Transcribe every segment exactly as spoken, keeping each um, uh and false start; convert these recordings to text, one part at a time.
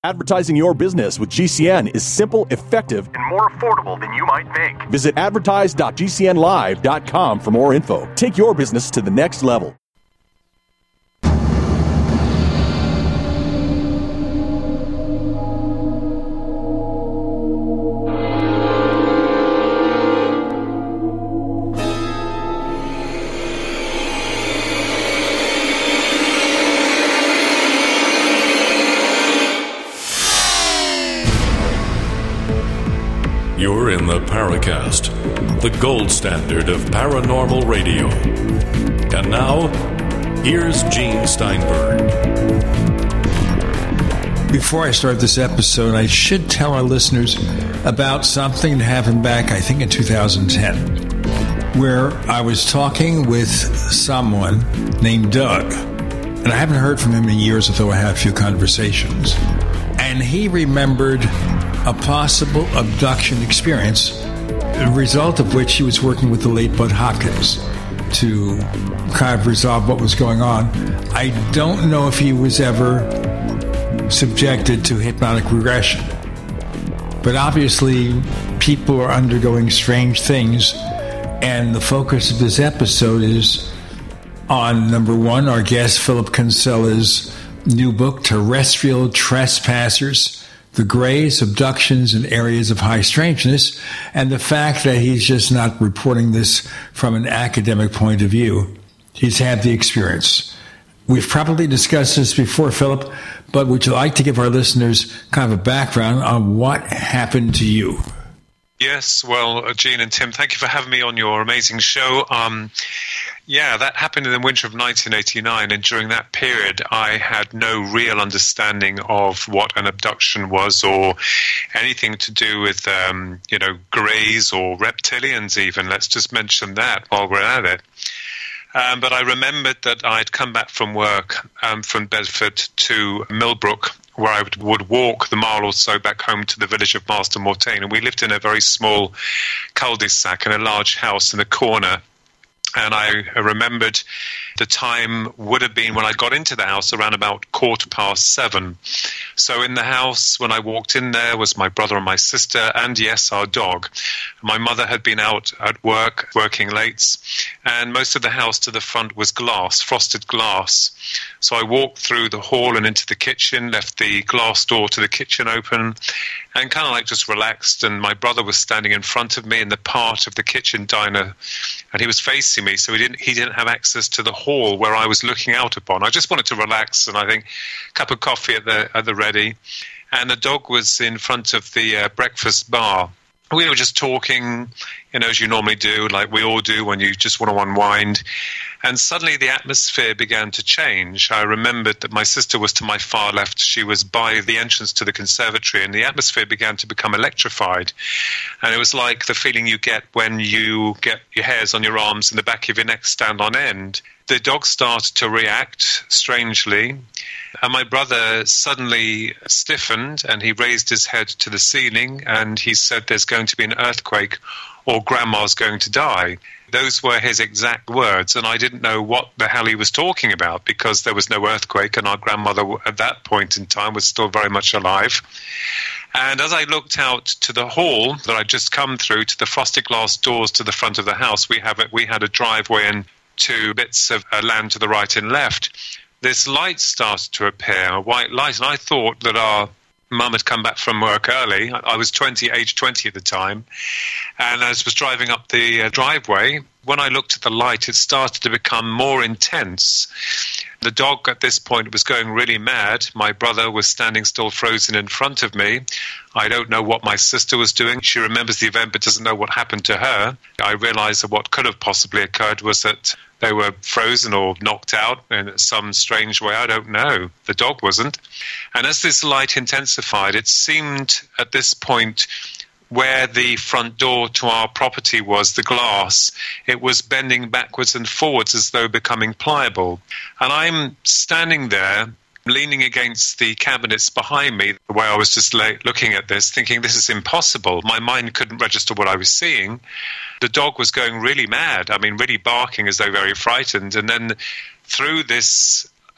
Advertising your business with G C N is simple, effective, and more affordable than you might think. Visit advertise dot g c n live dot com for more info. Take your business to the next level. You're in the Paracast, the gold standard of paranormal radio. And now, here's Gene Steinberg. Before I start this episode, I should tell our listeners about something that happened back, I think, in two thousand ten, where I was talking with someone named Doug. And I haven't heard from him in years, although I had a few conversations. And he remembered a possible abduction experience, the result of which he was working with the late Bud Hopkins to kind of resolve what was going on. I don't know if he was ever subjected to hypnotic regression, but obviously people are undergoing strange things, and the focus of this episode is on, number one, our guest Philip Kinsella's new book, Terrestrial Trespassers: The Greys, Abductions in Areas of High Strangeness, and the fact that he's just not reporting this from an academic point of view. He's had the experience. We've probably discussed this before, Philip, but would you like to give our listeners kind of a background on what happened to you? Yes, well, Gene and Tim, thank you for having me on your amazing show. Um, yeah, that happened in the winter of nineteen eighty-nine, and during that period, I had no real understanding of what an abduction was or anything to do with, um, you know, greys or reptilians even. Let's just mention that while we're at it. Um, but I remembered that I'd come back from work um, from Bedford to Millbrook, where I would, would walk the mile or so back home to the village of Marston Mortain. And we lived in a very small cul-de-sac in a large house in the corner. And I remembered the time would have been when I got into the house around about quarter past seven. So in the house, when I walked in there, was my brother and my sister, and yes, our dog. My mother had been out at work, working late, and most of the house to the front was glass, frosted glass. So I walked through the hall and into the kitchen, left the glass door to the kitchen open, and kind of like just relaxed. And my brother was standing in front of me in the part of the kitchen diner, and he was facing me, so he didn't he didn't have access to the hall where I was looking out upon. I just wanted to relax, and I think a cup of coffee at the at the ready, and the dog was in front of the uh, breakfast bar. We were just talking, you know, as you normally do, like we all do when you just want to unwind. And suddenly the atmosphere began to change. I remembered that my sister was to my far left. She was by the entrance to the conservatory, and the atmosphere began to become electrified. And it was like the feeling you get when you get your hairs on your arms and the back of your neck stand on end. The dog started to react strangely, and my brother suddenly stiffened, and he raised his head to the ceiling, and he said, "There's going to be an earthquake, or Grandma's going to die." Those were his exact words, and I didn't know what the hell he was talking about, because there was no earthquake, and our grandmother at that point in time was still very much alive. And as I looked out to the hall that I'd just come through, to the frosted glass doors to the front of the house, we have it, we had a driveway and two bits of uh, land to the right and left. This light started to appear, a white light, and I thought that our Mum had come back from work early. I was twenty, age twenty at the time, and as I was driving up the uh, driveway, when I looked at the light, it started to become more intense. The dog at this point was going really mad. My brother was standing still frozen in front of me. I don't know what my sister was doing. She remembers the event but doesn't know what happened to her. I realized that what could have possibly occurred was that they were frozen or knocked out in some strange way. I don't know. The dog wasn't. And as this light intensified, it seemed at this point where the front door to our property was, the glass, it was bending backwards and forwards as though becoming pliable. And I'm standing there, leaning against the cabinets behind me, the way I was just like, looking at this, thinking this is impossible. My mind couldn't register what I was seeing. The dog was going really mad, I mean, really barking as though very frightened. And then through this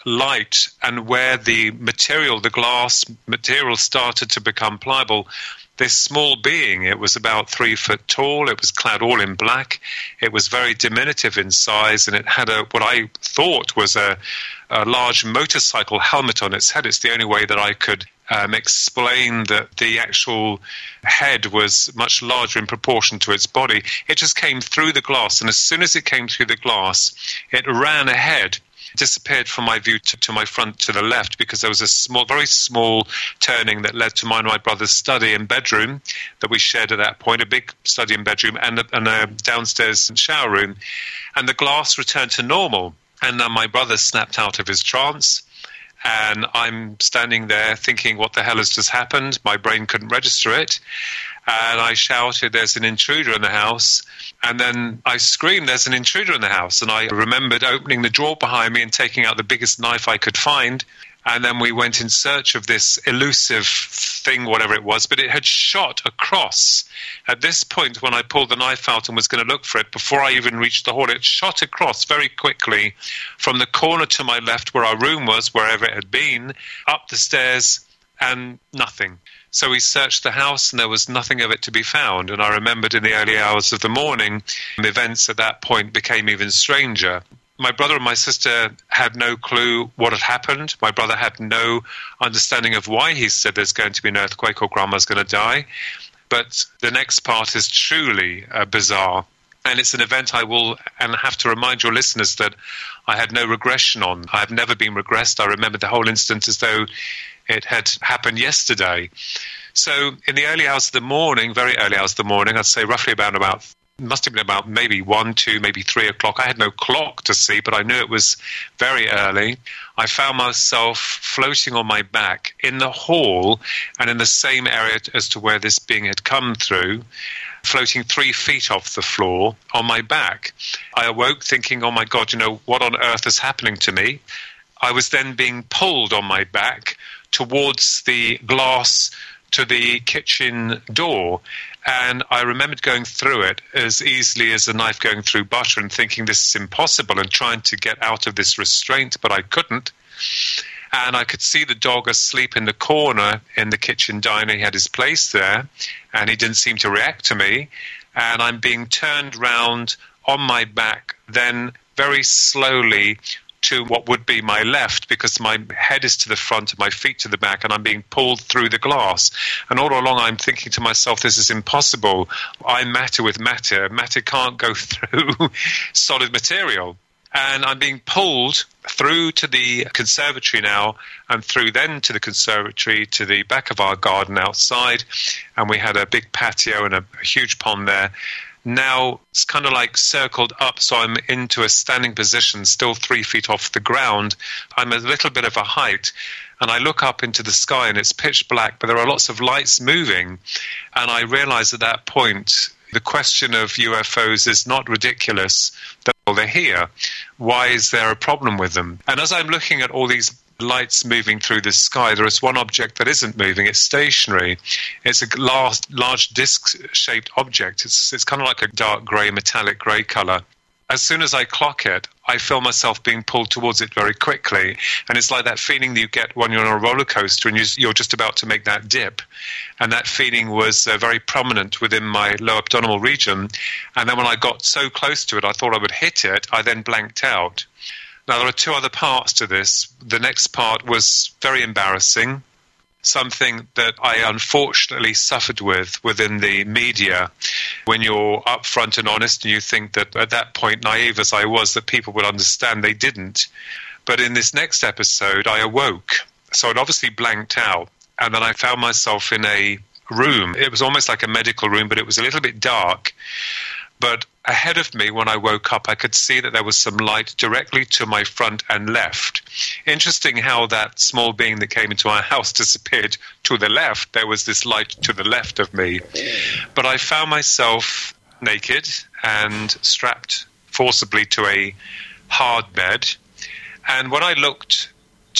light and where the material, the glass material, started to become pliable, this small being, it was about three foot tall, it was clad all in black, it was very diminutive in size, and it had a what I thought was a, a large motorcycle helmet on its head. It's the only way that I could um, explain that the actual head was much larger in proportion to its body. It just came through the glass, and as soon as it came through the glass, it ran ahead, disappeared from my view to, to my front to the left, because there was a small, very small turning that led to mine and my brother's study and bedroom that we shared at that point, a big study and bedroom and a, and a downstairs shower room. And the glass returned to normal. And then my brother snapped out of his trance. And I'm standing there thinking, what the hell has just happened? My brain couldn't register it. And I shouted, there's an intruder in the house. And then I screamed, there's an intruder in the house. And I remembered opening the drawer behind me and taking out the biggest knife I could find. And then we went in search of this elusive thing, whatever it was, but it had shot across. At this point, when I pulled the knife out and was going to look for it, before I even reached the hall, it shot across very quickly from the corner to my left where our room was, wherever it had been, up the stairs, and nothing. So we searched the house and there was nothing of it to be found. And I remembered in the early hours of the morning, the events at that point became even stranger. My brother and my sister had no clue what had happened. My brother had no understanding of why he said there's going to be an earthquake or grandma's going to die. But the next part is truly uh, bizarre. And it's an event I will and have to remind your listeners that I had no regression on. I have never been regressed. I remember the whole incident as though it had happened yesterday. So in the early hours of the morning, very early hours of the morning, I'd say roughly about about must have been about maybe one, two, maybe three o'clock. I had no clock to see, but I knew it was very early. I found myself floating on my back in the hall and in the same area as to where this being had come through, floating three feet off the floor on my back. I awoke thinking, oh my God, you know, what on earth is happening to me? I was then being pulled on my back towards the glass to the kitchen door. And I remembered going through it as easily as a knife going through butter and thinking this is impossible and trying to get out of this restraint, but I couldn't. And I could see the dog asleep in the corner in the kitchen diner. He had his place there, and he didn't seem to react to me. And I'm being turned round on my back, then very slowly to what would be my left, because my head is to the front and my feet to the back, and I'm being pulled through the glass. And all along I'm thinking to myself, this is impossible. I'm matter with matter. Matter can't go through solid material. And I'm being pulled through to the conservatory now, and through then to the conservatory to the back of our garden outside. And we had a big patio and a, a huge pond there. Now it's kind of like circled up, so I'm into a standing position, still three feet off the ground. I'm a little bit of a height, and I look up into the sky, and it's pitch black, but there are lots of lights moving. And I realize at that point, the question of U F Os is not ridiculous, that well, they're here. Why is there a problem with them? And as I'm looking at all these lights moving through the sky, there is one object that isn't moving. It's stationary. It's a large, large disc-shaped object. It's, it's kind of like a dark grey, metallic grey colour. As soon as I clock it, I feel myself being pulled towards it very quickly. And it's like that feeling that you get when you're on a roller coaster and you're just about to make that dip. And that feeling was uh, very prominent within my lower abdominal region. And then when I got so close to it, I thought I would hit it. I then blanked out. Now, there are two other parts to this. The next part was very embarrassing, something that I unfortunately suffered with within the media. When you're upfront and honest and you think that at that point, naive as I was, that people would understand, they didn't. But in this next episode, I awoke. So I'd obviously blanked out. And then I found myself in a room. It was almost like a medical room, but it was a little bit dark. But ahead of me, when I woke up, I could see that there was some light directly to my front and left. Interesting how that small being that came into our house disappeared to the left. There was this light to the left of me. But I found myself naked and strapped forcibly to a hard bed. And when I looked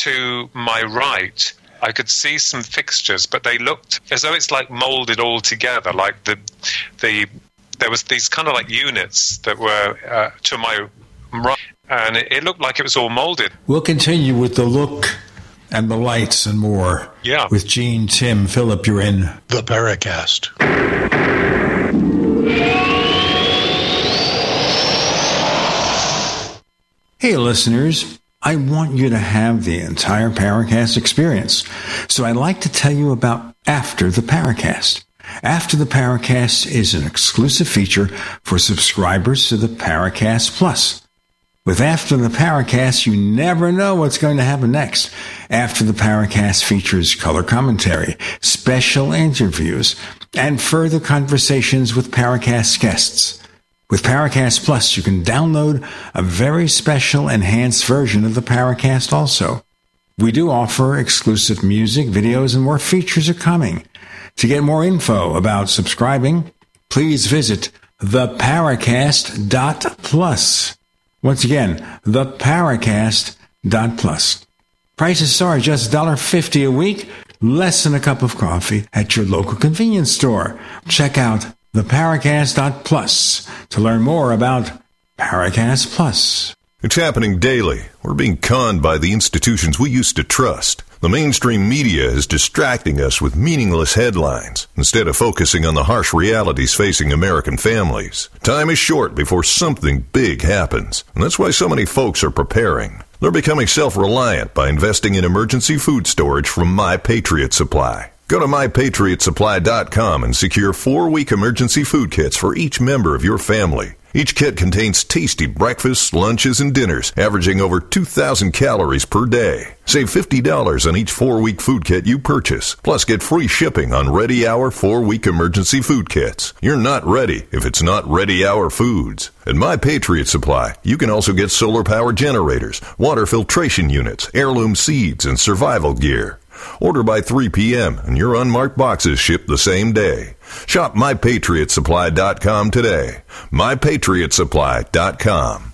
to my right, I could see some fixtures, but they looked as though it's like molded all together, like the the... There was these kind of like units that were uh, to my right, and it, it looked like it was all molded. We'll continue with the look and the lights and more. Yeah. With Gene, Tim, Philip, you're in the Paracast. Hey, listeners. I want you to have the entire Paracast experience. So I'd like to tell you about After the Paracast. After the Paracast is an exclusive feature for subscribers to the Paracast Plus. With After the Paracast, you never know what's going to happen next. After the Paracast features color commentary, special interviews, and further conversations with Paracast guests. With Paracast Plus, you can download a very special enhanced version of the Paracast also. We do offer exclusive music, videos, and more features are coming. To get more info about subscribing, please visit the paracast dot plus. Once again, the paracast dot plus. Prices start just one dollar fifty a week, less than a cup of coffee at your local convenience store. Check out the paracast dot plus to learn more about Paracast Plus. It's happening daily. We're being conned by the institutions we used to trust. The mainstream media is distracting us with meaningless headlines instead of focusing on the harsh realities facing American families. Time is short before something big happens, and that's why so many folks are preparing. They're becoming self-reliant by investing in emergency food storage from My Patriot Supply. Go to my patriot supply dot com and secure four-week emergency food kits for each member of your family. Each kit contains tasty breakfasts, lunches, and dinners, averaging over two thousand calories per day. Save fifty dollars on each four-week food kit you purchase. Plus, get free shipping on Ready Hour four-week emergency food kits. You're not ready if it's not Ready Hour Foods. At My Patriot Supply, you can also get solar power generators, water filtration units, heirloom seeds, and survival gear. Order by three p.m. and your unmarked boxes ship the same day. Shop my patriot supply dot com today. my patriot supply dot com.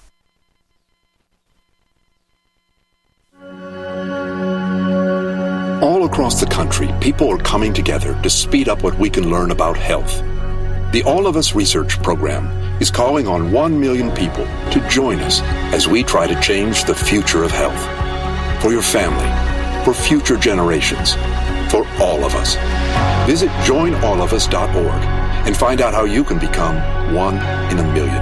All across the country, people are coming together to speed up what we can learn about health. The All of Us Research Program is calling on one million people to join us as we try to change the future of health. For your family, for future generations, for all of us. Visit join all of us dot org and find out how you can become one in a million.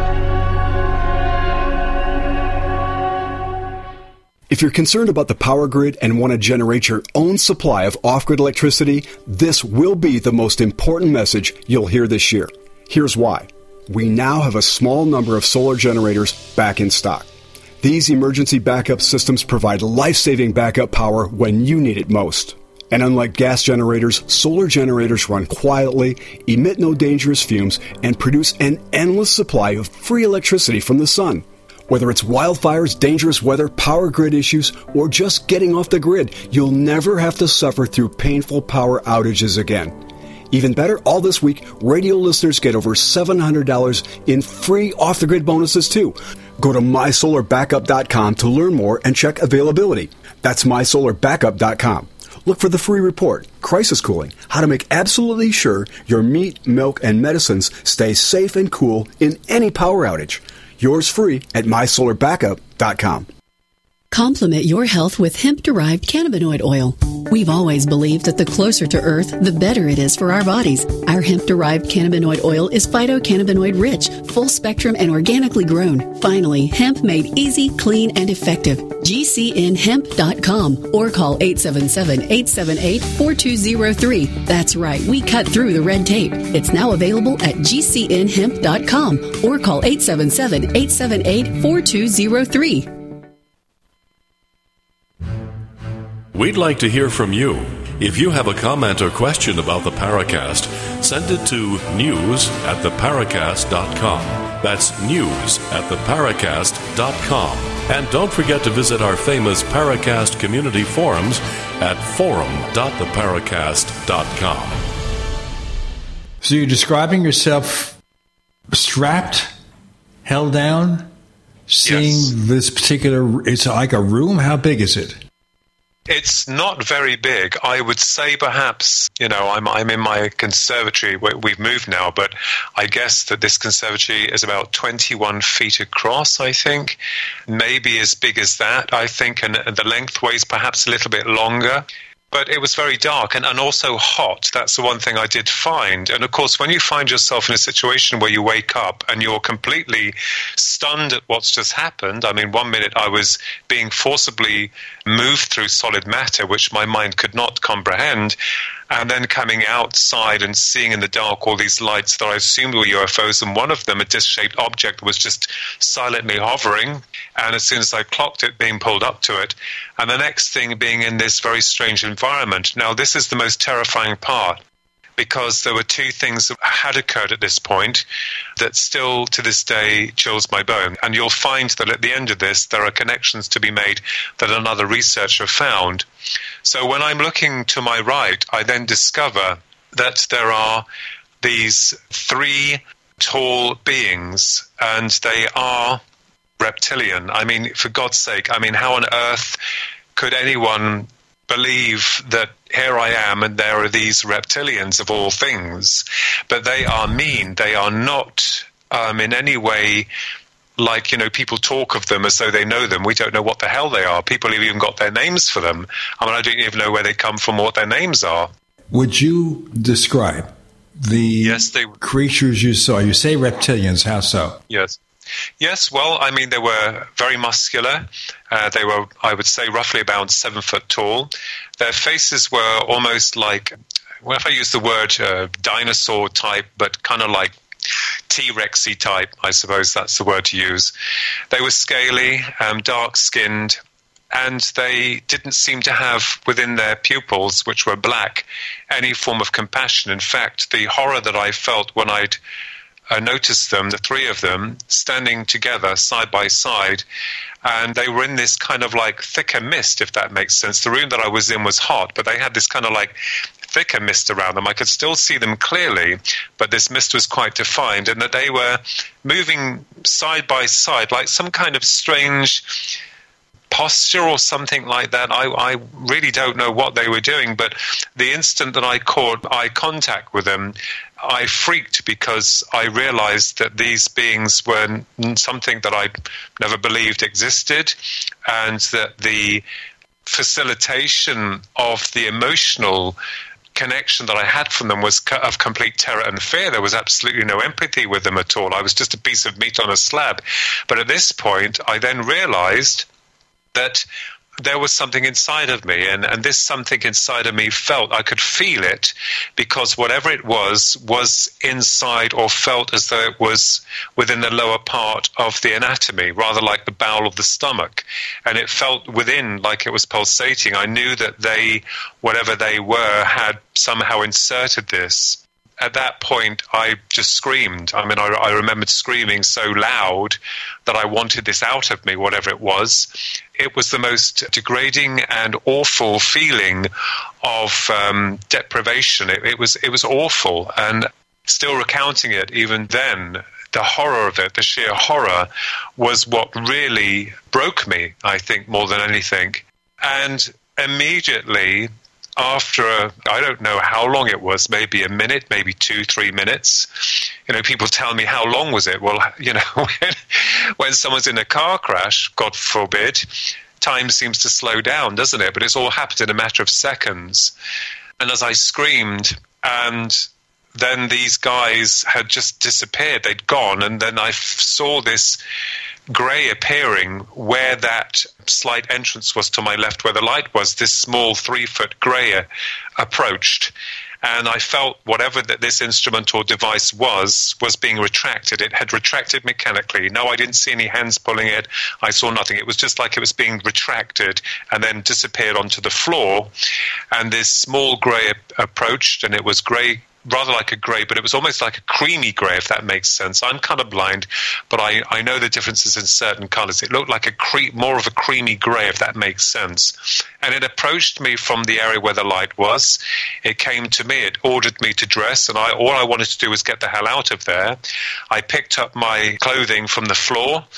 If you're concerned about the power grid and want to generate your own supply of off-grid electricity, this will be the most important message you'll hear this year. Here's why. We now have a small number of solar generators back in stock. These emergency backup systems provide life-saving backup power when you need it most. And unlike gas generators, solar generators run quietly, emit no dangerous fumes, and produce an endless supply of free electricity from the sun. Whether it's wildfires, dangerous weather, power grid issues, or just getting off the grid, you'll never have to suffer through painful power outages again. Even better, all this week, radio listeners get over seven hundred dollars in free off-the-grid bonuses, too. Go to my solar backup dot com to learn more and check availability. That's my solar backup dot com. Look for the free report, Crisis Cooling, how to make absolutely sure your meat, milk, and medicines stay safe and cool in any power outage. Yours free at my solar backup dot com. Complement your health with hemp-derived cannabinoid oil. We've always believed that the closer to Earth, the better it is for our bodies. Our hemp-derived cannabinoid oil is phytocannabinoid-rich, full-spectrum, and organically grown. Finally, hemp made easy, clean, and effective. G C N hemp dot com or call eight seven seven, eight seven eight, four two zero three. That's right, we cut through the red tape. It's now available at G C N hemp dot com or call eight seven seven, eight seven eight, four two zero three. We'd like to hear from you. If you have a comment or question about the Paracast, send it to news at the paracast dot com. That's news at the paracast dot com. And don't forget to visit our famous Paracast community forums at forum dot the paracast dot com. So you're describing yourself strapped, held down, seeing yes. this particular, it's like a room? How big is it? It's not very big. I would say perhaps, you know, I'm I'm in my conservatory. We've moved now, but I guess that this conservatory is about twenty-one feet across, I think. Maybe as big as that, I think, and the lengthways perhaps a little bit longer. But it was very dark and, and also hot. That's the one thing I did find. And of course, when you find yourself in a situation where you wake up and you're completely stunned at what's just happened, I mean, one minute I was being forcibly moved through solid matter, which my mind could not comprehend, and then coming outside and seeing in the dark all these lights that I assumed were U F Os, and one of them, a disc-shaped object, was just silently hovering, and as soon as I clocked it, being pulled up to it, and the next thing being in this very strange environment. Now, this is the most terrifying part, because there were two things that had occurred at this point that still to this day chills my bone. And you'll find that at the end of this, there are connections to be made that another researcher found. So when I'm looking to my right, I then discover that there are these three tall beings, and they are reptilian. I mean, for God's sake, I mean, how on earth could anyone believe that here I am and there are these reptilians of all things? But they are mean. They are not um, in any way like, you know, people talk of them as though they know them. We don't know what the hell they are. People have even got their names for them. I mean, I don't even know where they come from or what their names are. Would you describe the yes, they... creatures you saw? You say reptilians. How so? Yes. Yes, well, I mean, they were very muscular. Uh, they were, I would say, roughly about seven foot tall. Their faces were almost like, well, if I use the word uh, dinosaur type, but kind of like T-Rexy type, I suppose that's the word to use. They were scaly, um, dark-skinned, and they didn't seem to have within their pupils, which were black, any form of compassion. In fact, the horror that I felt when I'd I noticed them, the three of them, standing together side by side, and they were in this kind of like thicker mist, if that makes sense. The room that I was in was hot, but they had this kind of like thicker mist around them. I could still see them clearly, but this mist was quite defined, and that they were moving side by side like some kind of strange posture or something like that. I, I really don't know what they were doing, but the instant that I caught eye contact with them, I freaked because I realized that these beings were something that I'd never believed existed, and that the facilitation of the emotional connection that I had from them was of complete terror and fear. There was absolutely no empathy with them at all. I was just a piece of meat on a slab. But at this point, I then realized that there was something inside of me, and, and this something inside of me felt, I could feel it, because whatever it was, was inside or felt as though it was within the lower part of the anatomy, rather like the bowel of the stomach. And it felt within like it was pulsating. I knew that they, whatever they were, had somehow inserted this. At that point, I just screamed. I mean, I, I remembered screaming so loud that I wanted this out of me, whatever it was. It was the most degrading and awful feeling of um, deprivation. It, it was it was awful, and still recounting it even then, the horror of it, the sheer horror, was what really broke me, I think, more than anything. And immediately after, a, I don't know how long it was, maybe a minute, maybe two, three minutes. You know, people tell me, how long was it? Well, you know, when, when someone's in a car crash, God forbid, time seems to slow down, doesn't it? But it's all happened in a matter of seconds. And as I screamed, and then these guys had just disappeared, they'd gone, and then I f- saw this grey appearing where that slight entrance was to my left, where the light was. This small three-foot grey approached, and I felt whatever that this instrument or device was, was being retracted. It had retracted mechanically. No, I didn't see any hands pulling it. I saw nothing. It was just like it was being retracted and then disappeared onto the floor. And this small grey approached, and it was grey, rather like a grey, but it was almost like a creamy grey, if that makes sense. I'm colourblind, but I, I know the differences in certain colours. It looked like a cre- more of a creamy grey, if that makes sense. And it approached me from the area where the light was. It came to me. It ordered me to dress, and I all I wanted to do was get the hell out of there. I picked up my clothing from the floor,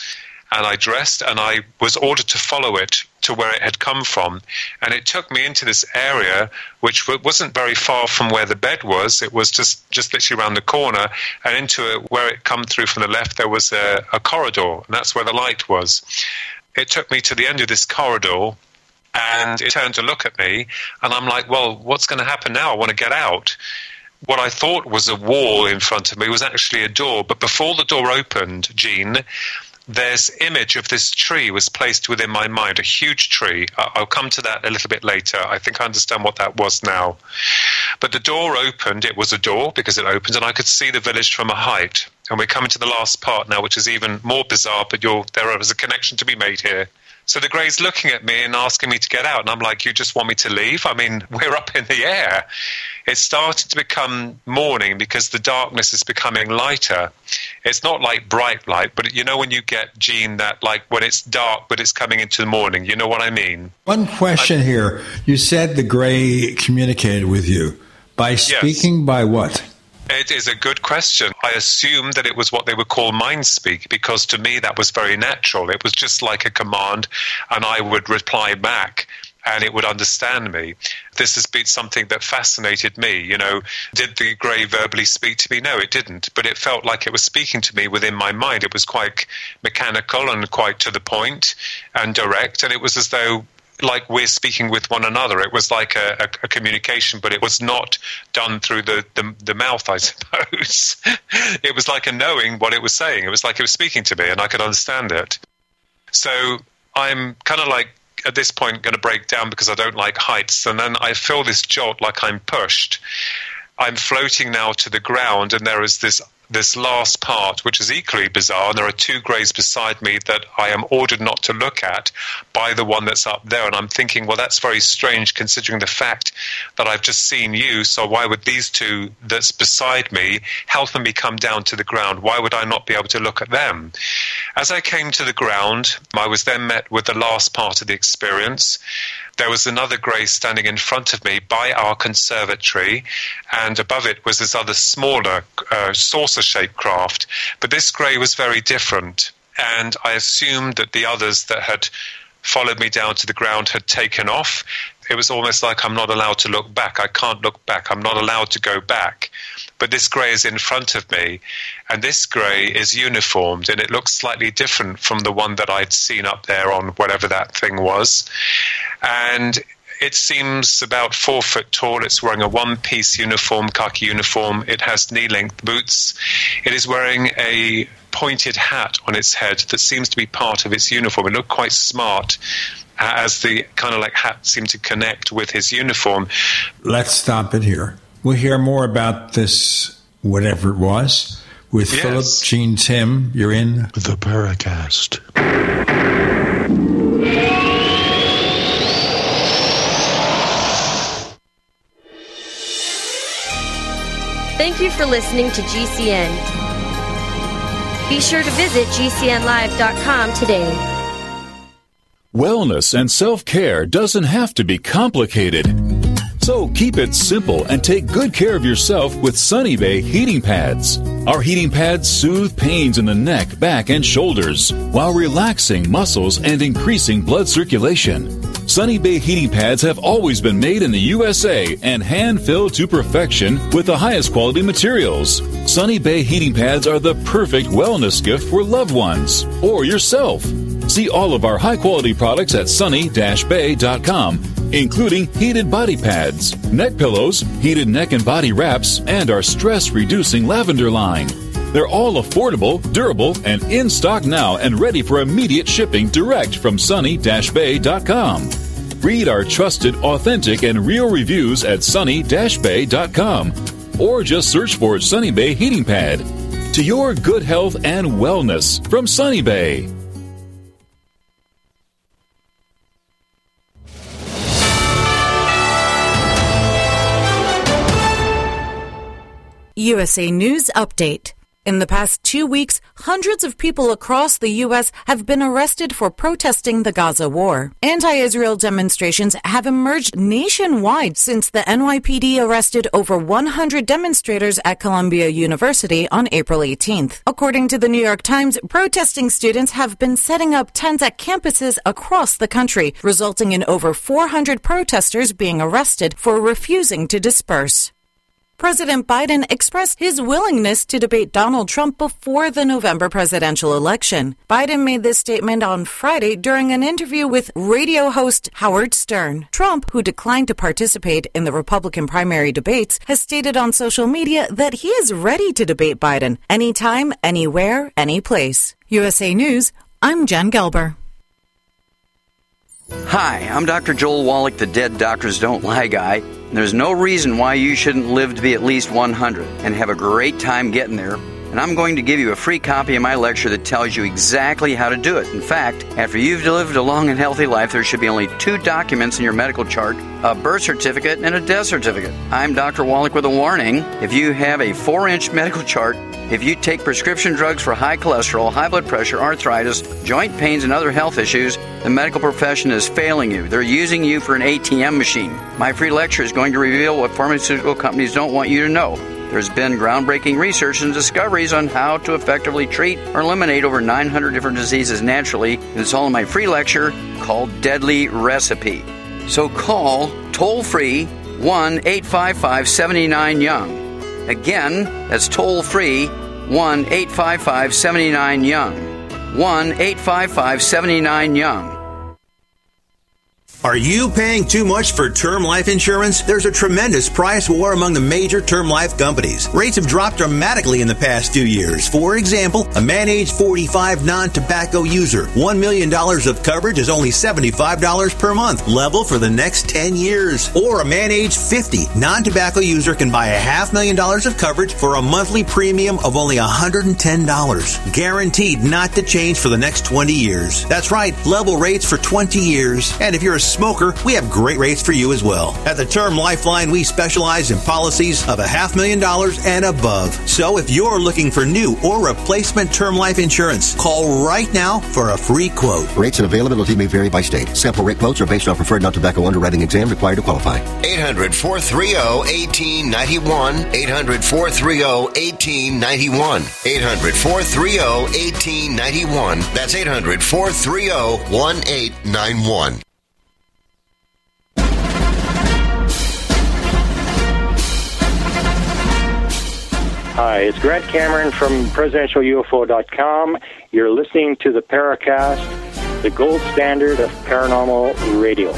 and I dressed, and I was ordered to follow it to where it had come from. And it took me into this area, which wasn't very far from where the bed was. It was just, just literally around the corner, and into it, where it come through from the left, there was a, a corridor, and that's where the light was. It took me to the end of this corridor, and it turned to look at me, and I'm like, well, what's going to happen now? I want to get out. What I thought was a wall in front of me was actually a door. But before the door opened, Gene, this image of this tree was placed within my mind, a huge tree. I'll come to that a little bit later. I think I understand what that was now. But the door opened. It was a door because it opened, and I could see the village from a height. And we're coming to the last part now, which is even more bizarre, but you're, there is a connection to be made here. So the Grey's looking at me and asking me to get out. And I'm like, you just want me to leave? I mean, we're up in the air. It's starting to become morning because the darkness is becoming lighter. It's not like bright light, but you know when you get, Gene, that like when it's dark, but it's coming into the morning. You know what I mean? One question I, here. You said the Grey communicated with you. By speaking, yes. By what? It is a good question. I assume that it was what they would call mind speak, because to me that was very natural. It was just like a command, and I would reply back, and it would understand me. This has been something that fascinated me. You know, did the Grey verbally speak to me? No, it didn't. But it felt like it was speaking to me within my mind. It was quite mechanical and quite to the point and direct, and it was as though like we're speaking with one another. It was like a, a, a communication, but it was not done through the, the, the mouth, I suppose. It was like a knowing what it was saying. It was like it was speaking to me, and I could understand it. So I'm kind of like, at this point, going to break down because I don't like heights, and then I feel this jolt like I'm pushed. I'm floating now to the ground, and there is this this last part, which is equally bizarre, and there are two Greys beside me that I am ordered not to look at by the one that's up there. And I'm thinking, well, that's very strange considering the fact that I've just seen you, so why would these two that's beside me helping me come down to the ground? Why would I not be able to look at them? As I came to the ground, I was then met with the last part of the experience. There was another Grey standing in front of me by our conservatory, and above it was this other smaller uh, saucer-shaped craft. But this Grey was very different, and I assumed that the others that had followed me down to the ground had taken off. It was almost like I'm not allowed to look back. I can't look back. I'm not allowed to go back. But this Grey is in front of me, and this Grey is uniformed, and it looks slightly different from the one that I'd seen up there on whatever that thing was. And it seems about four foot tall. It's wearing a one-piece uniform, khaki uniform. It has knee-length boots. It is wearing a pointed hat on its head that seems to be part of its uniform. It looked quite smart, as the kind of like hat seemed to connect with his uniform. Let's stop it here. We'll hear more about this, whatever it was, with yes. Philip, Gene, Tim. You're in the Paracast. Thank you for listening to G C N. Be sure to visit G C N live dot com today. Wellness and self-care doesn't have to be complicated. So keep it simple and take good care of yourself with Sunny Bay heating pads. Our heating pads soothe pains in the neck, back, and shoulders while relaxing muscles and increasing blood circulation. Sunny Bay heating pads have always been made in the U S A and hand-filled to perfection with the highest quality materials. Sunny Bay heating pads are the perfect wellness gift for loved ones or yourself. See all of our high-quality products at sunny dash bay dot com, including heated body pads, neck pillows, heated neck and body wraps, and our stress-reducing lavender line. They're all affordable, durable, and in stock now and ready for immediate shipping direct from sunny dash bay dot com. Read our trusted, authentic, and real reviews at sunny dash bay dot com or just search for Sunny Bay Heating Pad. To your good health and wellness from Sunny Bay. U S A News Update. In the past two weeks, hundreds of people across the U S have been arrested for protesting the Gaza war. Anti-Israel demonstrations have emerged nationwide since the N Y P D arrested over one hundred demonstrators at Columbia University on April eighteenth. According to the New York Times, protesting students have been setting up tents at campuses across the country, resulting in over four hundred protesters being arrested for refusing to disperse. President Biden expressed his willingness to debate Donald Trump before the November presidential election. Biden made this statement on Friday during an interview with radio host Howard Stern. Trump, who declined to participate in the Republican primary debates, has stated on social media that he is ready to debate Biden anytime, anywhere, any place. U S A News, I'm Jen Gelber. Hi, I'm Doctor Joel Wallach, the Dead Doctors Don't Lie guy. There's no reason why you shouldn't live to be at least one hundred and have a great time getting there. And I'm going to give you a free copy of my lecture that tells you exactly how to do it. In fact, after you've lived a long and healthy life, there should be only two documents in your medical chart, a birth certificate and a death certificate. I'm Doctor Wallach with a warning. If you have a four-inch medical chart, if you take prescription drugs for high cholesterol, high blood pressure, arthritis, joint pains, and other health issues, the medical profession is failing you. They're using you for an A T M machine. My free lecture is going to reveal what pharmaceutical companies don't want you to know. There's been groundbreaking research and discoveries on how to effectively treat or eliminate over nine hundred different diseases naturally, and it's all in my free lecture called Deadly Recipe. So call toll-free one eight five five, seven nine, young. Again, that's toll-free one eight five five, seven nine, young. one eight five five, seven nine, young. Are you paying too much for term life insurance? There's a tremendous price war among the major term life companies. Rates have dropped dramatically in the past few years. For example, a man age forty-five non-tobacco user, one million dollars of coverage is only seventy-five dollars per month, level for the next ten years. Or a man age fifty non-tobacco user can buy a half million dollars of coverage for a monthly premium of only one hundred ten dollars. Guaranteed not to change for the next twenty years. That's right, level rates for twenty years. And if you're a smoker, we have great rates for you as well. At the Term Lifeline, we specialize in policies of a half million dollars and above. So if you're looking for new or replacement term life insurance, call right now for a free quote. Rates and availability may vary by state. Sample rate quotes are based on preferred non-tobacco underwriting exam required to qualify. eight hundred, four three zero, one eight nine one. eight hundred, four three zero, one eight nine one. eight hundred, four three zero, one eight nine one. That's eight hundred, four three zero, one eight nine one. Hi, it's Grant Cameron from presidential U F O dot com. You're listening to the Paracast, the gold standard of paranormal radio.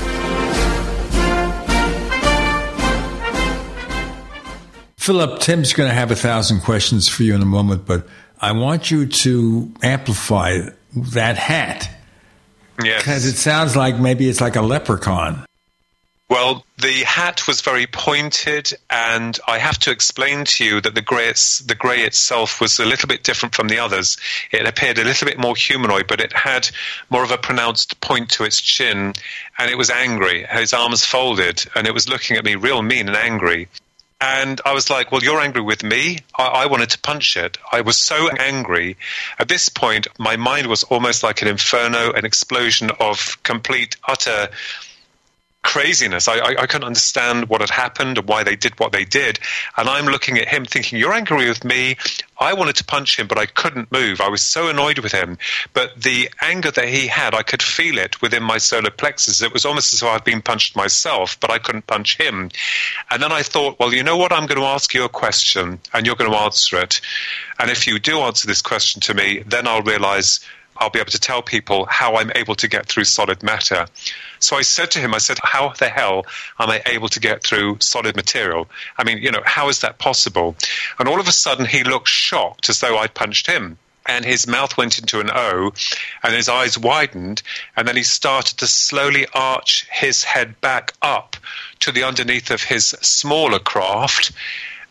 Philip, Tim's going to have a thousand questions for you in a moment, but I want you to amplify that hat. Yes. Because it sounds like maybe it's like a leprechaun. Well, the hat was very pointed, and I have to explain to you that the grey, the grey itself was a little bit different from the others. It appeared a little bit more humanoid, but it had more of a pronounced point to its chin, and it was angry. His arms folded, and it was looking at me real mean and angry. And I was like, well, you're angry with me? I, I wanted to punch it. I was so angry. At this point, my mind was almost like an inferno, an explosion of complete, utter craziness. I, I, I couldn't understand what had happened and why they did what they did. And I'm looking at him thinking, you're angry with me. I wanted to punch him, but I couldn't move. I was so annoyed with him. But the anger that he had, I could feel it within my solar plexus. It was almost as though I'd been punched myself, but I couldn't punch him. And then I thought, well, you know what? I'm going to ask you a question, and you're going to answer it. And if you do answer this question to me, then I'll realize I'll be able to tell people how I'm able to get through solid matter. So I said to him, I said, how the hell am I able to get through solid material? I mean, you know, how is that possible? And all of a sudden he looked shocked as though I'd punched him. And his mouth went into an O, and his eyes widened, and then he started to slowly arch his head back up to the underneath of his smaller craft.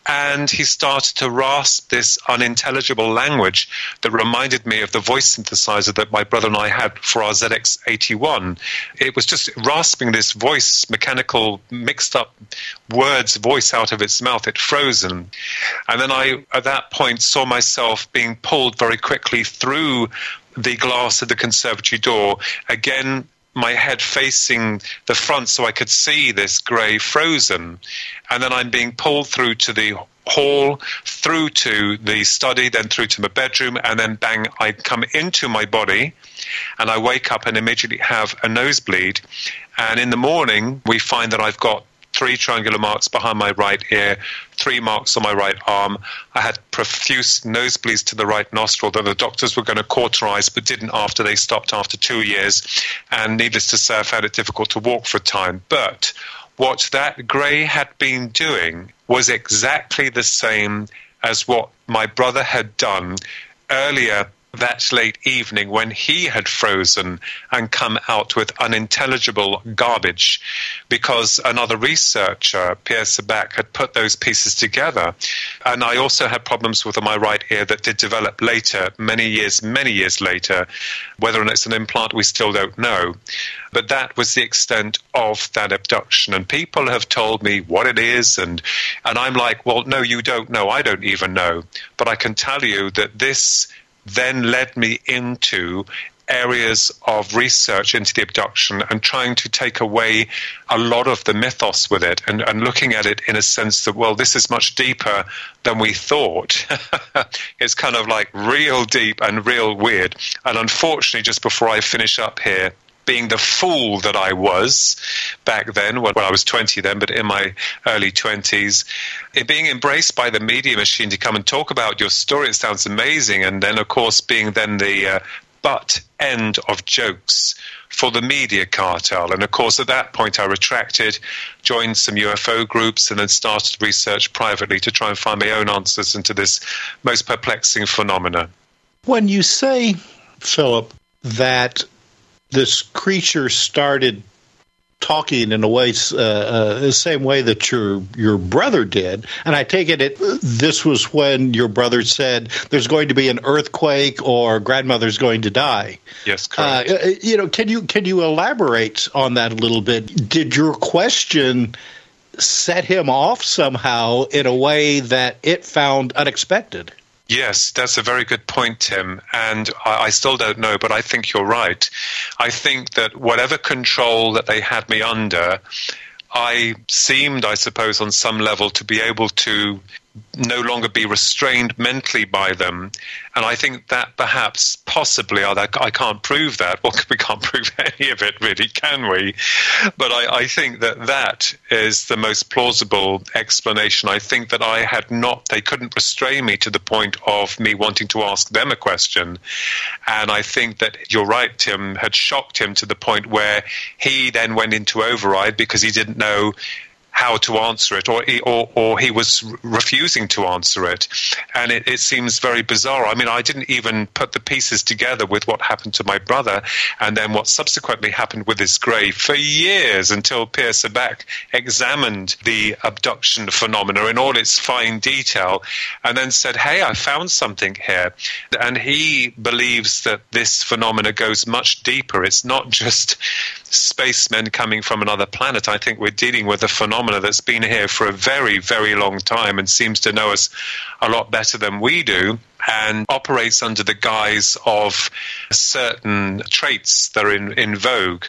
and he started to rasp this unintelligible language that reminded me of the voice synthesizer that my brother and I had for our Z X eighty-one. It was just rasping this voice, mechanical, mixed-up words, voice out of its mouth. It frozen. And then I, at that point, saw myself being pulled very quickly through the glass of the conservatory door, again, my head facing the front so I could see this grey frozen. And then I'm being pulled through to the hall, through to the study, then through to my bedroom, and then bang, I come into my body, and I wake up and immediately have a nosebleed. And in the morning, we find that I've got three triangular marks behind my right ear, three marks on my right arm. I had profuse nosebleeds to the right nostril that the doctors were going to cauterize, but didn't after they stopped after two years. And needless to say, I found it difficult to walk for a time. But what that grey had been doing was exactly the same as what my brother had done earlier that late evening when he had frozen and come out with unintelligible garbage, because another researcher, Pierre Sabac, had put those pieces together. And I also had problems with my right ear that did develop later, many years, many years later. Whether or not it's an implant, we still don't know. But that was the extent of that abduction. And people have told me what it is, and, and I'm like, well, no, you don't know. I don't even know. But I can tell you that this then led me into areas of research into the abduction and trying to take away a lot of the mythos with it, and, and looking at it in a sense that, well, this is much deeper than we thought. It's kind of like real deep and real weird. And unfortunately, just before I finish up here, being the fool that I was back then, when I was twenty then, but in my early twenties, it being embraced by the media machine to come and talk about your story, it sounds amazing. And then, of course, being then the uh, butt end of jokes for the media cartel. And, of course, at that point I retracted, joined some U F O groups, and then started research privately to try and find my own answers into this most perplexing phenomena. When you say, Philip, that this creature started talking in a way, uh, uh, the same way that your your brother did, and I take it, it this was when your brother said there's going to be an earthquake or grandmother's going to die. Yes, correct. Uh, you know, can you can you elaborate on that a little bit? Did your question set him off somehow in a way that it found unexpected? Yes, that's a very good point, Tim, and I, I still don't know, but I think you're right. I think that whatever control that they had me under, I seemed, I suppose, on some level to be able to no longer be restrained mentally by them. And I think that perhaps, possibly, I can't prove that. Well, we can't prove any of it, really, can we? But I, I think that that is the most plausible explanation. I think that I had not, they couldn't restrain me to the point of me wanting to ask them a question. And I think that you're right, Tim, had shocked him to the point where he then went into override because he didn't know how to answer it, or he, or, or he was refusing to answer it. And it, it seems very bizarre. I mean, I didn't even put the pieces together with what happened to my brother and then what subsequently happened with his grave for years, until Pierre Sabac examined the abduction phenomena in all its fine detail and then said, hey, I found something here. And he believes that this phenomena goes much deeper. It's not just spacemen coming from another planet. I think we're dealing with a phenomenon that's been here for a very, very long time and seems to know us a lot better than we do, and operates under the guise of certain traits that are in, in vogue.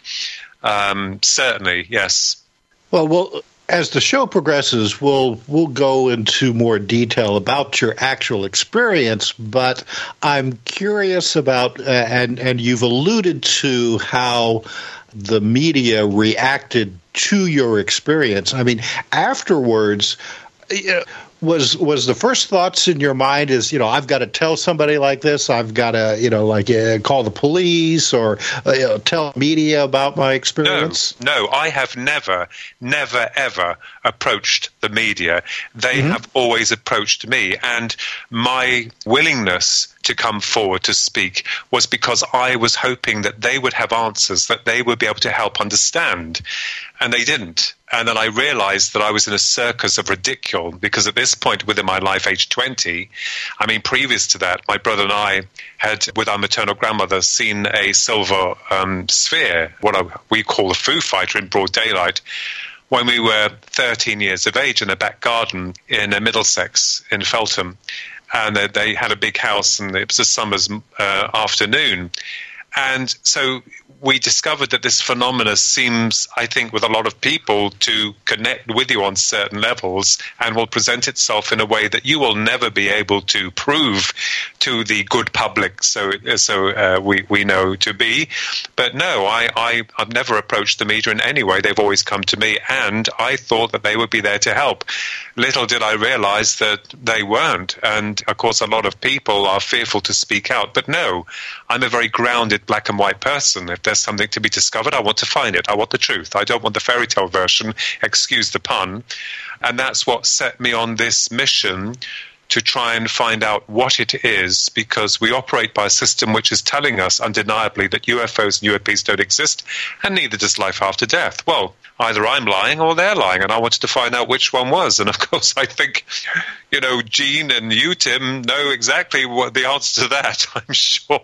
Um, certainly, yes. Well, well, as the show progresses, we'll we'll go into more detail about your actual experience, but I'm curious about, uh, and and you've alluded to how the media reacted to your experience. I mean, afterwards, you know, was was the first thoughts in your mind is, you know, I've got to tell somebody like this, I've got to, you know, like uh, call the police or uh, you know, tell media about my experience? No, no, I have never, never, ever approached the media. They mm-hmm. have always approached me, and my willingness to come forward to speak was because I was hoping that they would have answers that they would be able to help understand, and they didn't. And then I realized that I was in a circus of ridicule, because at this point within my life, age twenty, I mean, previous to that, my brother and I had, with our maternal grandmother, seen a silver um, sphere, what we call a Foo Fighter, in broad daylight, when we were thirteen years of age in a back garden in Middlesex in Feltham. And they had a big house, and it was a summer's uh, afternoon. And so we discovered that this phenomena seems, I think, with a lot of people, to connect with you on certain levels and will present itself in a way that you will never be able to prove to the good public, so so uh, we, we know to be. But no, I, I, I've never approached the media in any way. They've always come to me, and I thought that they would be there to help. Little did I realize that they weren't. And, of course, a lot of people are fearful to speak out. But no, I'm a very grounded black and white person. If there's something to be discovered, I want to find it. I want the truth. I don't want the fairy tale version, excuse the pun. And that's what set me on this mission, to try and find out what it is, because we operate by a system which is telling us undeniably that U F Os and U A Ps don't exist, and neither does life after death. Well, either I'm lying or they're lying, and I wanted to find out which one was. And of course, I think, you know, Gene and you, Tim, know exactly what the answer to that, I'm sure.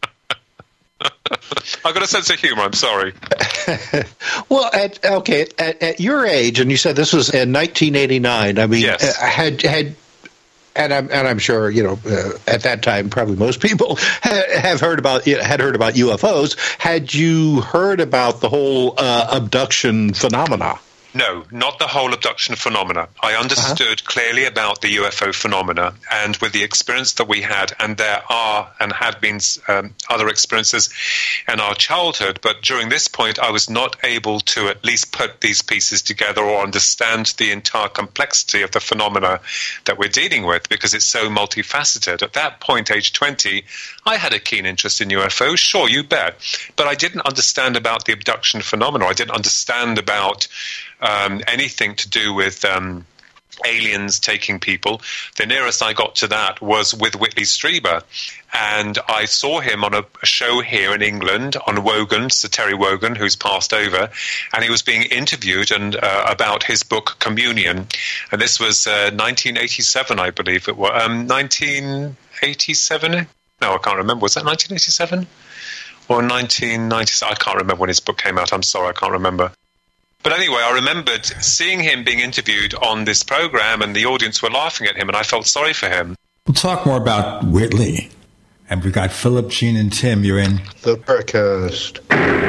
I've got a sense of humor, I'm sorry. Well, at, okay, at, at your age, and you said this was in nineteen eighty-nine, I mean, yes. uh, had had and I'm and I'm sure, you know, uh, at that time probably most people have heard about had heard about U F Os. Had you heard about the whole uh, abduction phenomena? No, not the whole abduction phenomena. I understood uh-huh. clearly about the U F O phenomena, and with the experience that we had, and there are and had been um, other experiences in our childhood, but during this point I was not able to at least put these pieces together or understand the entire complexity of the phenomena that we're dealing with, because it's so multifaceted. At that point, age twenty, I had a keen interest in U F Os, sure, you bet, but I didn't understand about the abduction phenomena. I didn't understand about Um, anything to do with um, aliens taking people. The nearest I got to that was with Whitley Strieber, and I saw him on a, a show here in England on Wogan, Sir Terry Wogan, who's passed over, and he was being interviewed and uh, about his book Communion, and this was uh, nineteen eighty-seven, I believe it was. Um, nineteen eighty-seven? No, I can't remember. Was that nineteen eighty-seven or nineteen ninety-seven? I can't remember when his book came out. I'm sorry, I can't remember. But anyway, I remembered seeing him being interviewed on this program, and the audience were laughing at him, and I felt sorry for him. We'll talk more about Whitley. And we've got Philip, Gene, and Tim. You're in the Paracast.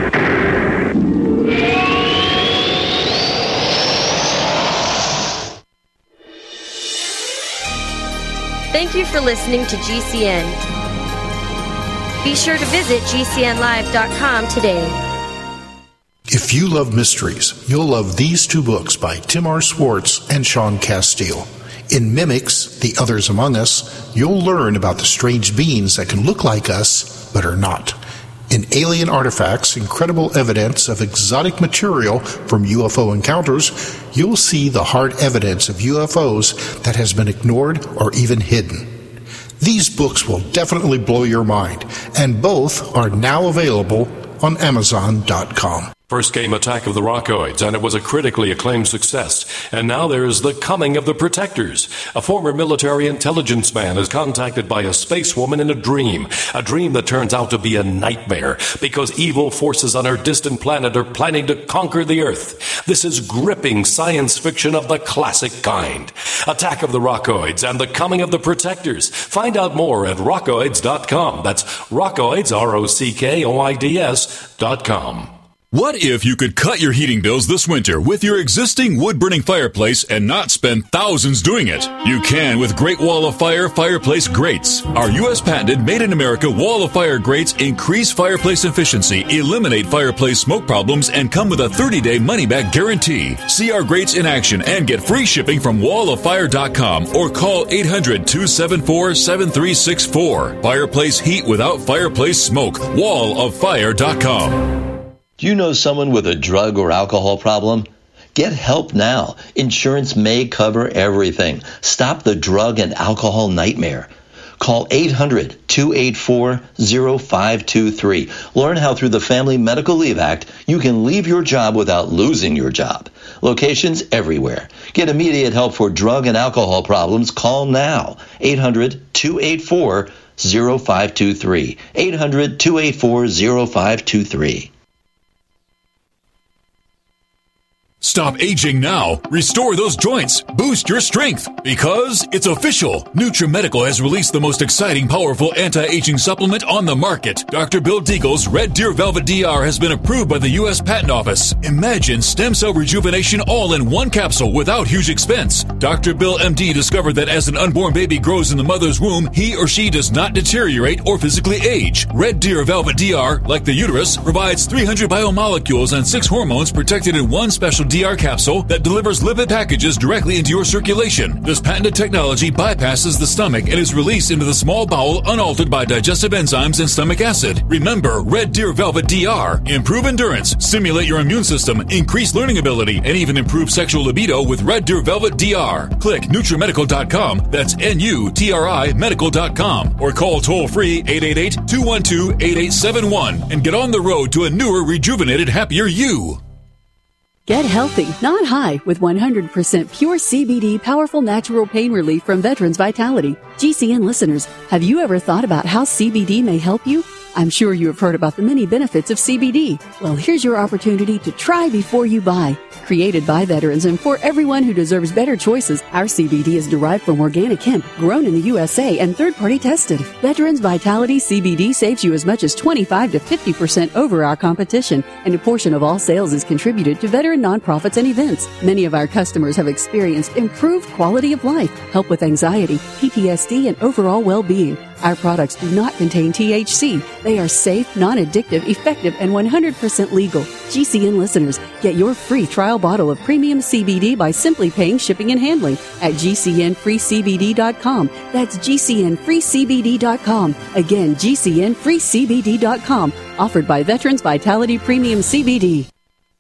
Thank you for listening to G C N. Be sure to visit G C N live dot com today. If you love mysteries, you'll love these two books by Tim R. Swartz and Sean Castile. In Mimics, The Others Among Us, you'll learn about the strange beings that can look like us, but are not. In Alien Artifacts, Incredible Evidence of Exotic Material from U F O Encounters, you'll see the hard evidence of U F Os that has been ignored or even hidden. These books will definitely blow your mind, and both are now available on Amazon dot com. First came Attack of the Rockoids, and it was a critically acclaimed success. And now there is The Coming of the Protectors. A former military intelligence man is contacted by a space woman in a dream, a dream that turns out to be a nightmare, because evil forces on her distant planet are planning to conquer the Earth. This is gripping science fiction of the classic kind. Attack of the Rockoids and The Coming of the Protectors. Find out more at rockoids dot com. That's Rockoids, R O C K O I D S dot com. What if you could cut your heating bills this winter with your existing wood-burning fireplace and not spend thousands doing it? You can with Great Wall of Fire fireplace grates. Our U S patented made-in-America Wall of Fire grates increase fireplace efficiency, eliminate fireplace smoke problems, and come with a thirty-day money-back guarantee. See our grates in action and get free shipping from wall of fire dot com or call eight hundred, two seven four, seven three six four. Fireplace heat without fireplace smoke. wall of fire dot com. Do you know someone with a drug or alcohol problem? Get help now. Insurance may cover everything. Stop the drug and alcohol nightmare. Call eight hundred, two eight four, zero five two three. Learn how through the Family Medical Leave Act, you can leave your job without losing your job. Locations everywhere. Get immediate help for drug and alcohol problems. Call now. eight hundred, two eight four, zero five two three. eight hundred, two eight four, zero five two three. Stop aging now. Restore those joints. Boost your strength. Because it's official. NutriMedical has released the most exciting, powerful anti-aging supplement on the market. Doctor Bill Deagle's Red Deer Velvet D R has been approved by the U S Patent Office. Imagine stem cell rejuvenation all in one capsule without huge expense. Doctor Bill M D discovered that as an unborn baby grows in the mother's womb, he or she does not deteriorate or physically age. Red Deer Velvet D R, like the uterus, provides three hundred biomolecules and six hormones protected in one special D R capsule that delivers lipid packages directly into your circulation. This patented technology bypasses the stomach and is released into the small bowel unaltered by digestive enzymes and stomach acid. Remember, Red Deer Velvet D R. Improve endurance, stimulate your immune system, increase learning ability, and even improve sexual libido with Red Deer Velvet D R. Click Nutrimedical dot com, that's N U T R I medical dot com, or call toll-free eight eight eight, two one two, eight eight seven one and get on the road to a newer, rejuvenated, happier you. Get healthy, not high, with one hundred percent pure C B D powerful natural pain relief from Veterans Vitality. G C N listeners, have you ever thought about how C B D may help you? I'm sure you have heard about the many benefits of C B D. Well, here's your opportunity to try before you buy. Created by veterans and for everyone who deserves better choices, our C B D is derived from organic hemp, grown in the U S A and third-party tested. Veterans Vitality C B D saves you as much as twenty-five to fifty percent over our competition, and a portion of all sales is contributed to veteran nonprofits and events. Many of our customers have experienced improved quality of life, help with anxiety, P T S D, and overall well-being. Our products do not contain T H C. They are safe, non-addictive, effective, and one hundred percent legal. G C N listeners, get your free trial bottle of premium C B D by simply paying shipping and handling at G C N free C B D dot com. That's G C N free C B D dot com. Again, G C N free C B D dot com. Offered by Veterans Vitality Premium C B D.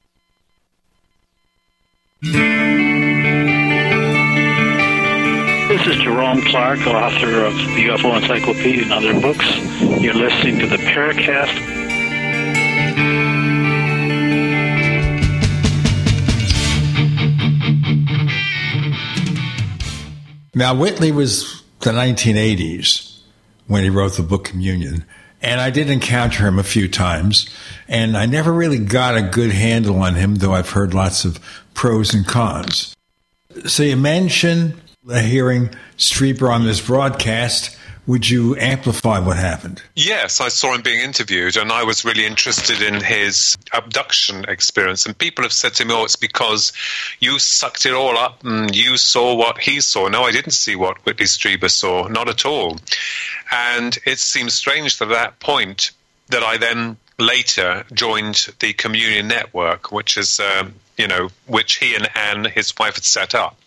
This is Jerome Clark, author of the U F O Encyclopedia and other books. You're listening to the Paracast. Now, Whitley was the nineteen eighties when he wrote the book Communion, and I did encounter him a few times, and I never really got a good handle on him, though I've heard lots of pros and cons. So you mentioned hearing Streeper on this broadcast. Would you amplify what happened? Yes, I saw him being interviewed, and I was really interested in his abduction experience. And people have said to me, oh, it's because you sucked it all up and you saw what he saw. No, I didn't see what Whitley Strieber saw, not at all. And it seems strange that at that point that I then later joined the Communion Network, which is, um, you know, which he and Anne, his wife, had set up.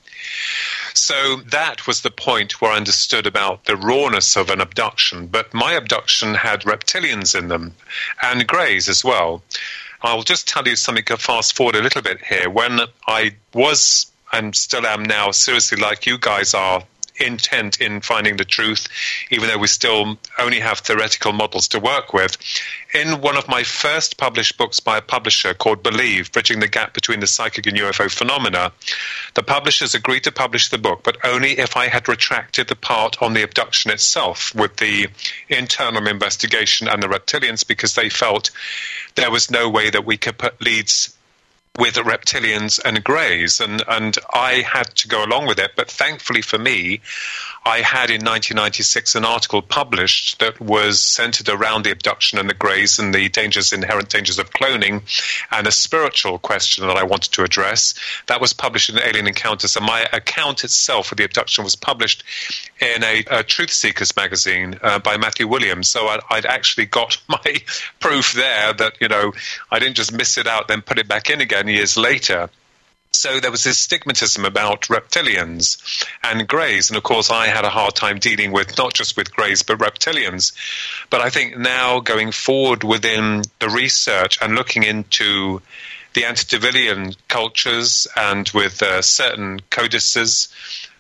So that was the point where I understood about the rawness of an abduction. But my abduction had reptilians in them and greys as well. I'll just tell you something, fast forward a little bit here. When I was, and still am now, seriously like you guys are, intent in finding the truth, even though we still only have theoretical models to work with. In one of my first published books by a publisher called Believe, Bridging the Gap Between the Psychic and U F O Phenomena, the publishers agreed to publish the book, but only if I had retracted the part on the abduction itself with the internal investigation and the reptilians, because they felt there was no way that we could put leads with the reptilians and greys, and, and I had to go along with it. But thankfully for me, I had in nineteen ninety-six an article published that was centered around the abduction and the greys and the dangers, inherent dangers of cloning, and a spiritual question that I wanted to address. That was published in Alien Encounters, and my account itself of the abduction was published in a, a Truth Seekers magazine uh, by Matthew Williams. So I, I'd actually got my proof there that, you know, I didn't just miss it out, then put it back in again years later. So there was this stigmatism about reptilians and greys. And of course, I had a hard time dealing with not just with greys, but reptilians. But I think now going forward within the research and looking into the antediluvian cultures and with uh, certain codices,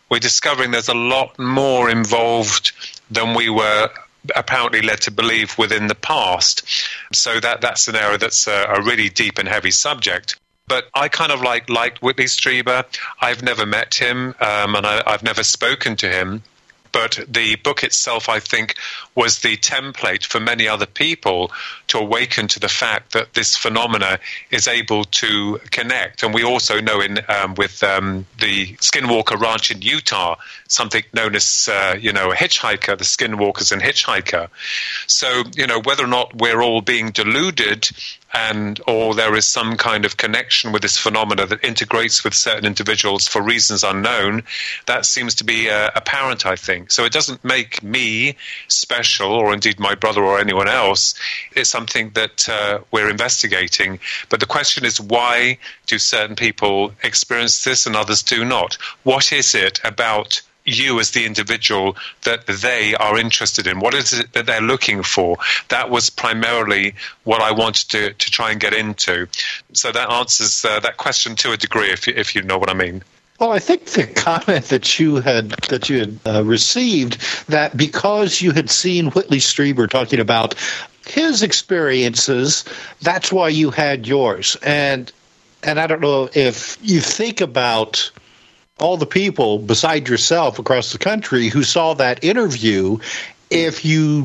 we're discovering there's a lot more involved than we were apparently led to believe within the past. So that that's an area that's a, a really deep and heavy subject. But I kind of like liked Whitley Strieber. I've never met him, um, and I, I've never spoken to him. But the book itself, I think, was the template for many other people to awaken to the fact that this phenomena is able to connect. And we also know in um, with um, the Skinwalker Ranch in Utah, something known as, uh, you know, a hitchhiker, the Skinwalkers and Hitchhiker. So, you know, whether or not we're all being deluded and or there is some kind of connection with this phenomena that integrates with certain individuals for reasons unknown, that seems to be uh, apparent, I think. So it doesn't make me special, or indeed my brother or anyone else. It's something that uh, we're investigating. But the question is, why do certain people experience this and others do not? What is it about you as the individual that they are interested in? What is it that they're looking for? That was primarily what I wanted to, to try and get into. So that answers uh, that question to a degree, if you, if you know what I mean. Well, I think the comment that you had that you had uh, received, that because you had seen Whitley Strieber talking about his experiences, that's why you had yours. And and I don't know if you think about all the people beside yourself across the country who saw that interview, if you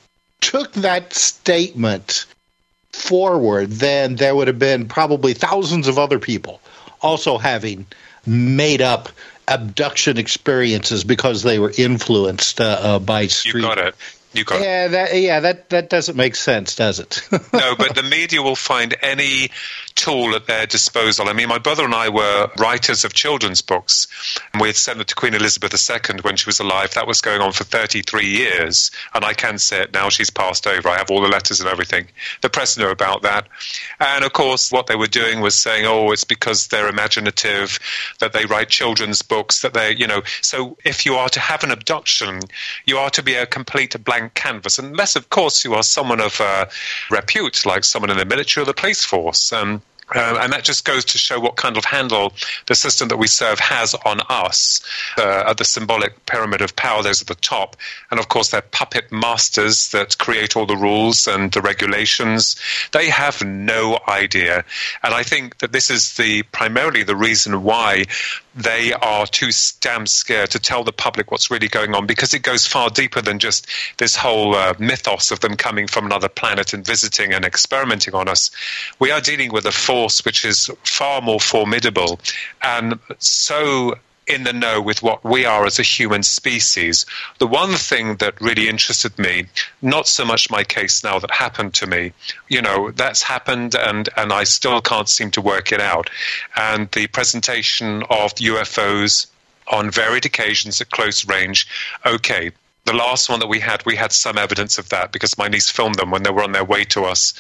took that statement forward, then there would have been probably thousands of other people also having made up abduction experiences because they were influenced uh, uh, by Street. You got it. You got yeah, it. That, yeah, that that doesn't make sense, does it? No, but the media will find any tool at their disposal. I mean, my brother and I were writers of children's books, and we had sent them to Queen Elizabeth the Second when she was alive. That was going on for thirty-three years, and I can say it now, she's passed over. I have all the letters and everything. The press knew about that. And, of course, what they were doing was saying, oh, it's because they're imaginative, that they write children's books, that they, you know. So if you are to have an abduction, you are to be a complete blank canvas, unless, of course, you are someone of uh, repute, like someone in the military or the police force. Um, Uh, and that just goes to show what kind of handle the system that we serve has on us. Uh, at the symbolic pyramid of power, those at the top. And, of course, they're puppet masters that create all the rules and the regulations. They have no idea. And I think that this is the primarily the reason why they are too damn scared to tell the public what's really going on, because it goes far deeper than just this whole uh, mythos of them coming from another planet and visiting and experimenting on us. We are dealing with a force which is far more formidable and so in the know with what we are as a human species. The one thing that really interested me, not so much my case now that happened to me, you know, that's happened and, and I still can't seem to work it out. And the presentation of U F Os on varied occasions at close range, okay. The last one that we had, we had some evidence of that because my niece filmed them when they were on their way to us.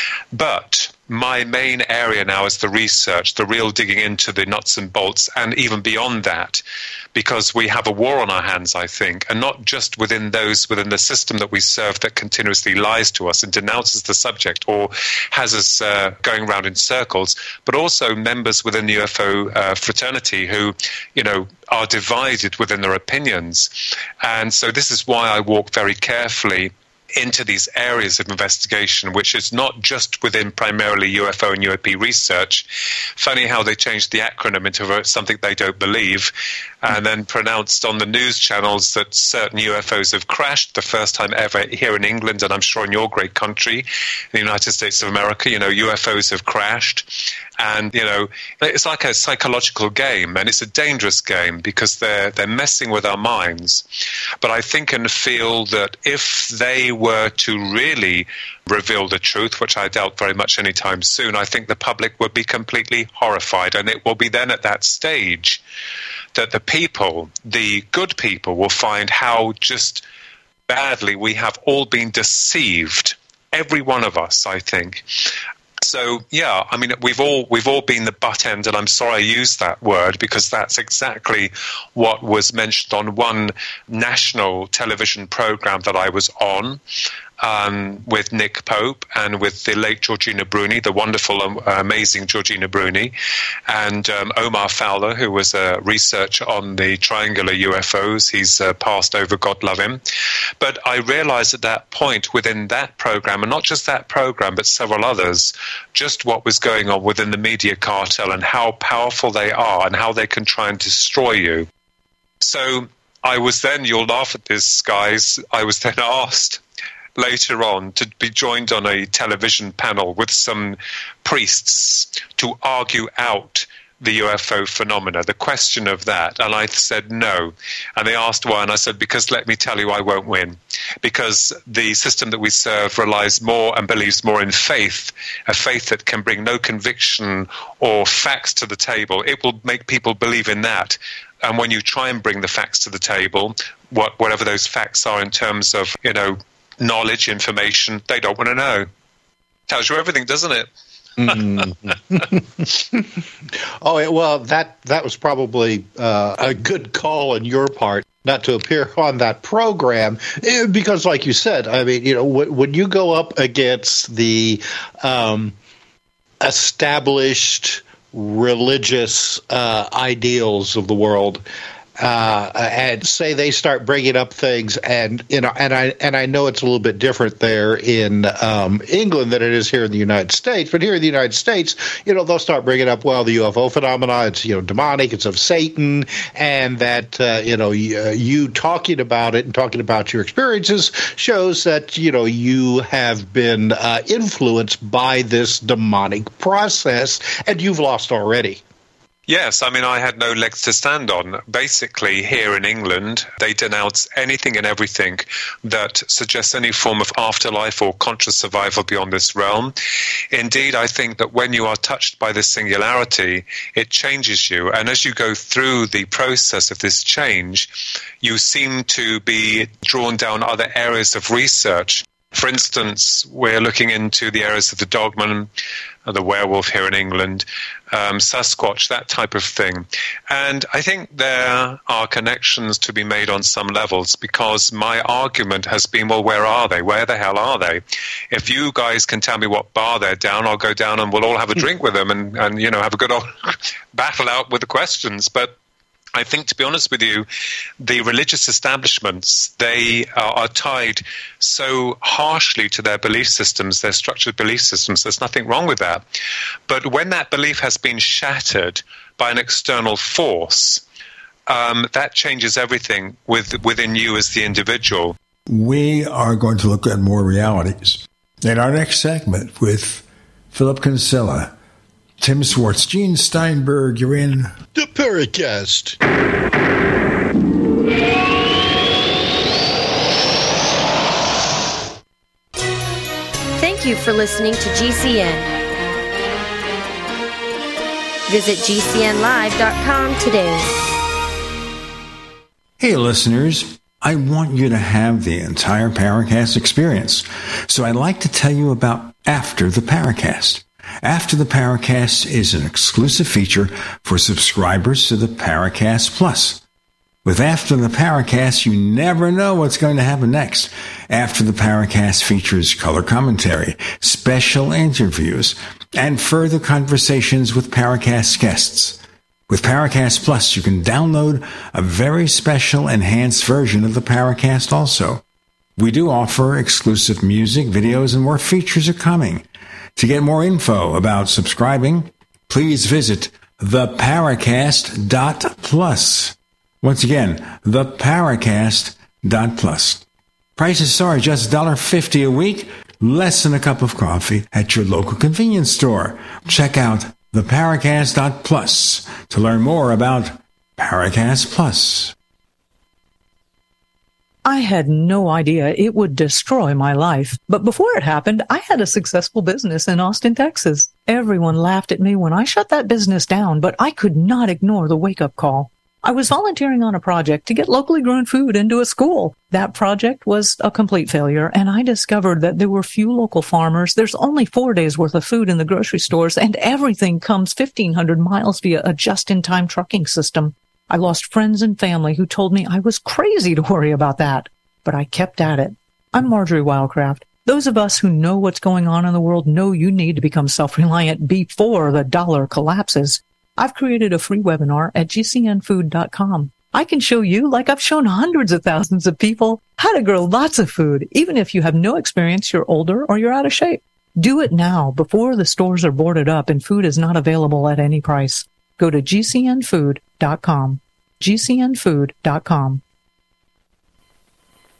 But my main area now is the research, the real digging into the nuts and bolts, and even beyond that, because we have a war on our hands, I think, and not just within those within the system that we serve that continuously lies to us and denounces the subject or has us uh, going around in circles, but also members within the U F O uh, fraternity who, you know, are divided within their opinions. And so this is why I walk very carefully into these areas of investigation, which is not just within primarily U F O and U A P research. Funny how they changed the acronym into something they don't believe, and then pronounced on the news channels that certain U F Os have crashed, the first time ever here in England, and I'm sure in your great country, the United States of America, you know, U F Os have crashed. And, you know, it's like a psychological game, and it's a dangerous game because they're they're messing with our minds. But I think and feel that if they were to really reveal the truth, which I doubt very much anytime soon, I think the public would be completely horrified. And it will be then at that stage that the people, the good people, will find how just badly we have all been deceived. Every one of us, I think. So, yeah, I mean, we've all we've all been the butt end, and I'm sorry I used that word because that's exactly what was mentioned on one national television program that I was on. um, with Nick Pope and with the late Georgina Bruni, the wonderful, um, amazing Georgina Bruni, and um, Omar Fowler, who was a researcher on the triangular U F Os. He's uh, passed over, God love him. But I realized at that point within that program, and not just that program, but several others, just what was going on within the media cartel and how powerful they are and how they can try and destroy you. So I was then, you'll laugh at this, guys, I was then asked later on to be joined on a television panel with some priests to argue out the U F O phenomena, the question of that. And I said no. And they asked why, and I said, because let me tell you, I won't win. Because the system that we serve relies more and believes more in faith, a faith that can bring no conviction or facts to the table. It will make people believe in that. And when you try and bring the facts to the table, what, whatever those facts are in terms of, you know, knowledge, information, they don't want to know. Tells you everything, doesn't it? mm. Oh, well, that that was probably uh, a good call on your part not to appear on that program, because, like you said, I mean, you know, w- when you go up against the um, established religious uh, ideals of the world, uh, and say they start bringing up things, and you know, and I and I know it's a little bit different there in um, England than it is here in the United States. But here in the United States, you know, they'll start bringing up, well, the U F O phenomena, it's, you know, demonic, it's of Satan, and that uh, you know, you, uh, you talking about it and talking about your experiences shows that, you know, you have been uh, influenced by this demonic process, and you've lost already. Yes, I mean, I had no legs to stand on. Basically, here in England, they denounce anything and everything that suggests any form of afterlife or conscious survival beyond this realm. Indeed, I think that when you are touched by this singularity, it changes you. And as you go through the process of this change, you seem to be drawn down other areas of research. For instance, we're looking into the areas of the dogman, the werewolf here in England, um, Sasquatch, that type of thing. And I think there are connections to be made on some levels, because my argument has been, well, where are they? Where the hell are they? If you guys can tell me what bar they're down, I'll go down and we'll all have a drink with them and, and you know, have a good old battle out with the questions. But I think, to be honest with you, the religious establishments, they are, are tied so harshly to their belief systems, their structured belief systems. There's nothing wrong with that. But when that belief has been shattered by an external force, um, that changes everything with, within you as the individual. We are going to look at more realities in our next segment with Philip Kinsella, Tim Swartz, Gene Steinberg. You're in the Paracast. Thank you for listening to G C N. Visit G C N live dot com today. Hey, listeners. I want you to have the entire Paracast experience. So I'd like to tell you about After the Paracast. After the Paracast is an exclusive feature for subscribers to the Paracast Plus. With After the Paracast, you never know what's going to happen next. After the Paracast features color commentary, special interviews, and further conversations with Paracast guests. With Paracast Plus, you can download a very special enhanced version of the Paracast also. We do offer exclusive music, videos, and more features are coming. To get more info about subscribing, please visit the paracast dot plus. Once again, the paracast dot plus. Prices are just one dollar fifty a week, less than a cup of coffee at your local convenience store. Check out the paracast dot plus to learn more about Paracast Plus. I had no idea it would destroy my life. But before it happened, I had a successful business in Austin, Texas. Everyone laughed at me when I shut that business down, but I could not ignore the wake-up call. I was volunteering on a project to get locally grown food into a school. That project was a complete failure, and I discovered that there were few local farmers. There's only four days' worth of food in the grocery stores, and everything comes fifteen hundred miles via a just-in-time trucking system. I lost friends and family who told me I was crazy to worry about that, but I kept at it. I'm Marjorie Wildcraft. Those of us who know what's going on in the world know you need to become self-reliant before the dollar collapses. I've created a free webinar at G C N food dot com. I can show you, like I've shown hundreds of thousands of people, how to grow lots of food, even if you have no experience, you're older, or you're out of shape. Do it now before the stores are boarded up and food is not available at any price. Go to G C N food dot com. G C N food dot com.